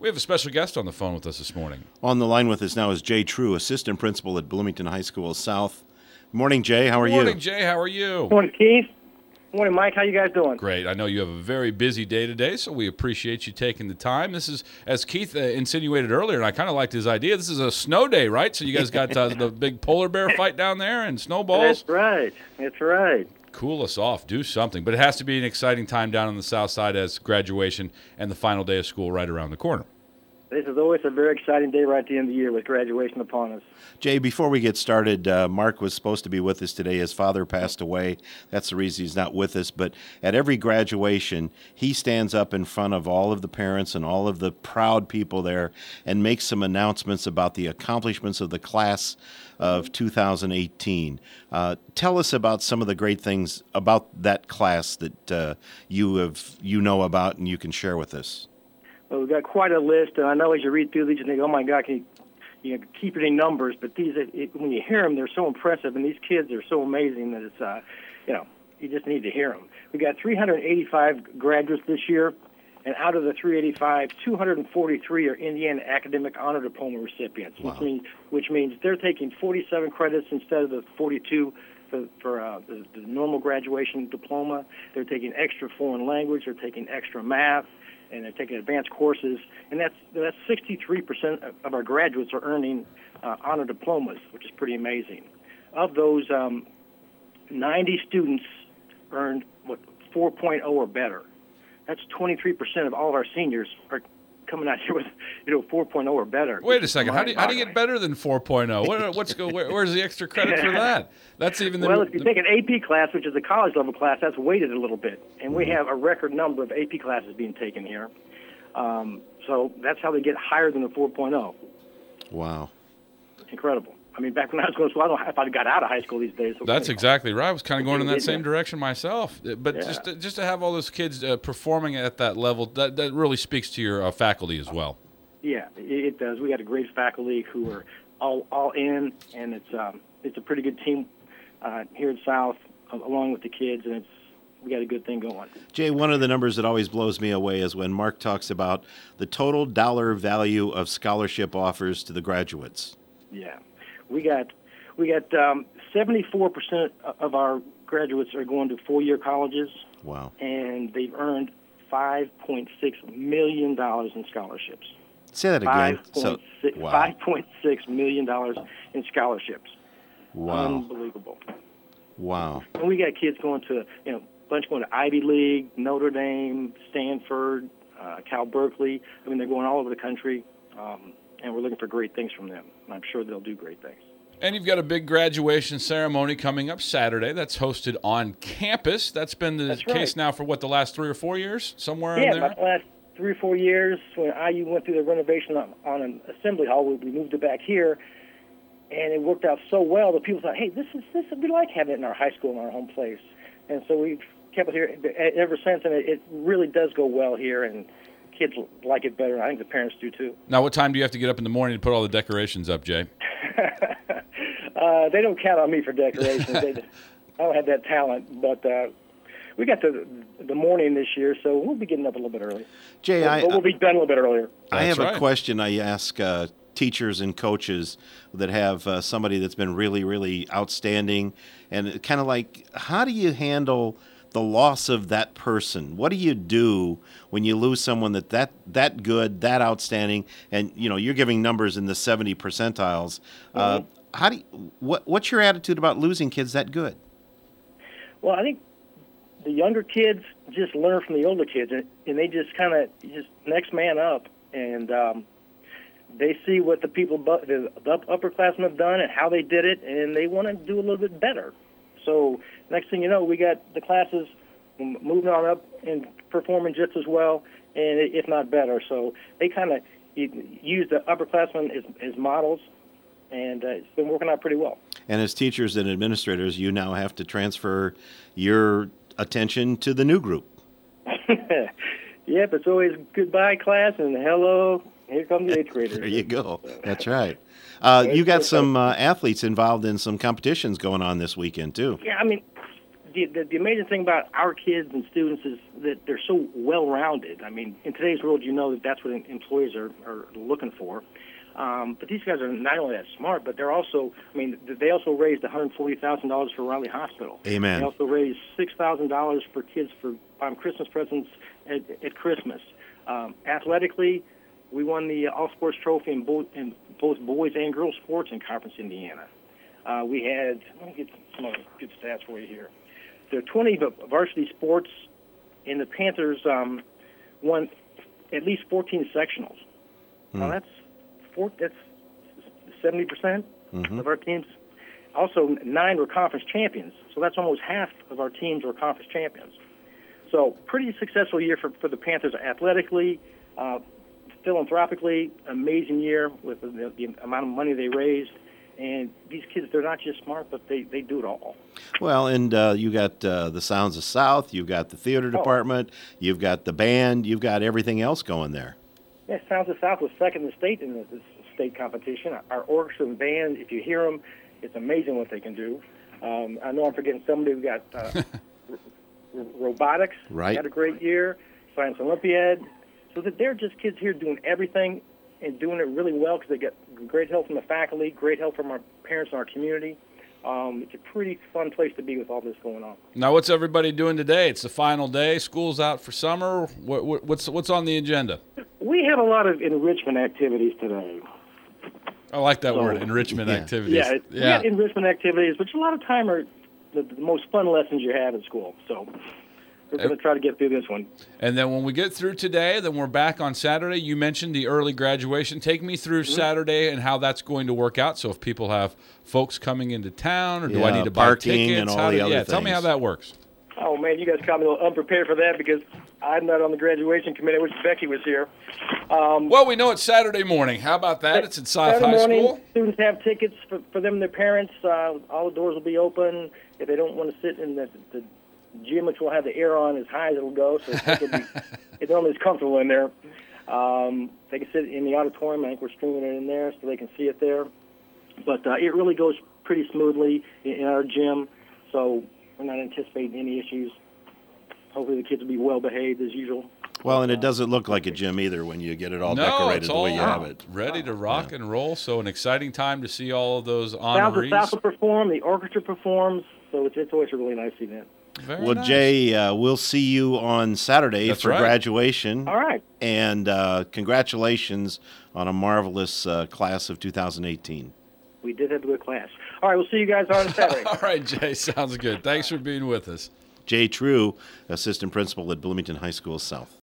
We have a special guest on the phone with us this morning. On the line with us now is Jay True, assistant principal at Bloomington High School South. Morning, Jay. How are you? Morning, Jay. How are you? Morning, Keith. Morning, Mike. How you guys doing? Great. I know you have a very busy day today, so we appreciate you taking the time. This is, as Keith insinuated earlier, and I kind of liked his idea, this is a snow day, right? So you guys got the big polar bear fight down there and snowballs? That's right. That's right. Cool us off. Do something. But it has to be an exciting time down on the south side as graduation and the final day of school right around the corner. This is always a very exciting day right at the end of the year with graduation upon us. Jay, before we get started, Mark was supposed to be with us today. His father passed away. That's the reason he's not with us. But at every graduation, he stands up in front of all of the parents and all of the proud people there and makes some announcements about the accomplishments of the class of 2018. Tell us about some of the great things about that class that you know about and you can share with us. Well, we've got quite a list, and I know as you read through these, you think, oh, my God, can you keep any numbers? But these, when you hear them, they're so impressive, and these kids are so amazing that it's, you just need to hear them. We got 385 graduates this year, and out of the 385, 243 are Indiana Academic Honor Diploma recipients, Wow. which means they're taking 47 credits instead of the 42 for the normal graduation diploma. They're taking extra foreign language, they're taking extra math, and they're taking advanced courses, and that's 63% of our graduates are earning honor diplomas, which is pretty amazing. Of those, 90 students earned 4.0 or better. That's 23% of all of our seniors are coming out here with 4.0 or better. Wait a second. How do you get better than 4.0? Where's the extra credit for that? That's even well, if you take an AP class, which is a college level class, that's weighted a little bit, and we have a record number of AP classes being taken here. So that's how they get higher than a 4.0. Wow. Incredible. I mean, back when I was going to school, I don't know if I got out of high school these days. That's exactly right. I was kind of going in that same Yeah. direction myself. But Yeah. just to have all those kids performing at that level, that really speaks to your faculty as well. Yeah, it does. We got a great faculty who are all in, and it's a pretty good team here at South, along with the kids, and we got a good thing going. Jay, one of the numbers that always blows me away is when Mark talks about the total dollar value of scholarship offers to the graduates. Yeah, we got 74% of our graduates are going to four-year colleges. Wow. And they've earned $5.6 million in scholarships. Say that again. $5.6 million in scholarships. Wow. Unbelievable. Wow. And we got kids going to, a bunch going to Ivy League, Notre Dame, Stanford, Cal Berkeley. I mean, they're going all over the country, and we're looking for great things from them. And I'm sure they'll do great things. And you've got a big graduation ceremony coming up Saturday that's hosted on campus. That's been the case now for, the last 3 or 4 years? Somewhere in there? Yeah, about the last 3 or 4 years. When IU went through the renovation on an assembly hall, we moved it back here, and it worked out so well that people thought, hey, this we like having it in our high school, in our home place. And so we've kept it here ever since, and it really does go well here, and kids like it better, and I think the parents do too. Now, what time do you have to get up in the morning to put all the decorations up, Jay? They don't count on me for decorations. I don't have that talent, but we got the morning this year, so we'll be getting up a little bit early. Jay, but we'll be done a little bit earlier. I have That's right. a question I ask teachers and coaches that have somebody that's been really, really outstanding, and kind of like, how do you handle the loss of that person? What do you do when you lose someone that good, that outstanding, and you're giving numbers in the 70 percentiles? What's your attitude about losing kids that good? Well, I think the younger kids just learn from the older kids, and they just kind of next man up, and they see what the upperclassmen have done and how they did it, and they want to do a little bit better. So next thing you know, we got the classes moving on up and performing just as well, and if not better. So they kind of use the upperclassmen as models, and it's been working out pretty well. And as teachers and administrators, you now have to transfer your attention to the new group. Yep, it's always goodbye, class, and hello, here come the eighth graders. There you go. That's right. You got some athletes involved in some competitions going on this weekend, too. Yeah, I mean, the amazing thing about our kids and students is that they're so well-rounded. I mean, in today's world, you know that's what employees are looking for. But these guys are not only that smart, but they're also, I mean, they also raised $140,000 for Raleigh Hospital. Amen. They also raised $6,000 for kids for Christmas presents at Christmas. Athletically, we won the All-Sports Trophy in both boys and girls sports in Conference Indiana. We had, let me get some other good stats for you here. There are 20 varsity sports, and the Panthers won at least 14 sectionals. Now that's 70% of our teams. Also, 9 were conference champions, so that's almost half of our teams were conference champions. So, pretty successful year for the Panthers athletically, philanthropically, amazing year with the amount of money they raised. And these kids, they're not just smart, but they do it all. Well, and you got the Sounds of South, you've got the theater department, you've got the band, you've got everything else going there. Yeah, Sounds of South was second in the state in the state competition. Our orchestra and band, if you hear them, it's amazing what they can do. I know I'm forgetting somebody. We've got robotics. Right. Had a great year. Science Olympiad. So that they're just kids here doing everything and doing it really well because they get great help from the faculty, great help from our parents and our community. It's a pretty fun place to be with all this going on. Now, what's everybody doing today? It's the final day. School's out for summer. What's on the agenda? We have a lot of enrichment activities today. I like that word, enrichment activities. We got enrichment activities, which a lot of time are the most fun lessons you have at school. So we're going to try to get through this one. And then when we get through today, then we're back on Saturday. You mentioned the early graduation. Take me through Saturday and how that's going to work out. So if people have folks coming into town, or do I need to buy tickets? And all the other things. Tell me how that works. Oh, man, you guys caught me a little unprepared for that because I'm not on the graduation committee. I wish Becky was here. Well, we know it's Saturday morning. How about that? It's at South High School. Students have tickets for them and their parents. All the doors will be open. If they don't want to sit in the gym, which will have the air on as high as it'll go, so it's almost comfortable in there. They can sit in the auditorium. I think we're streaming it in there so they can see it there. But it really goes pretty smoothly in our gym, so we're not anticipating any issues. Hopefully the kids will be well behaved as usual. Well, and it doesn't look like a gym either when you get it all decorated the way you have it. Ready to rock and roll. So an exciting time to see all of those honorees. South will perform. The orchestra performs. So it's always a really nice event. Very nice. Jay, we'll see you on Saturday for graduation. All right. And congratulations on a marvelous class of 2018. We did have a good class. All right, we'll see you guys on Saturday. All right, Jay, sounds good. Thanks for being with us. Jay True, Assistant Principal at Bloomington High School South.